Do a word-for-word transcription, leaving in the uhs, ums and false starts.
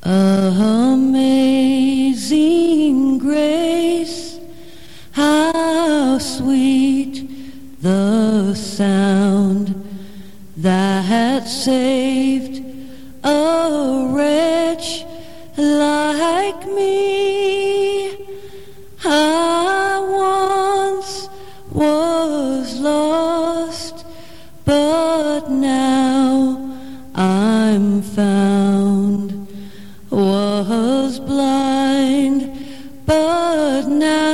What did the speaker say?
Amazing grace, how sweet the sound that saved a wretch like me. I once was lost, but now I'm found. Was blind, but now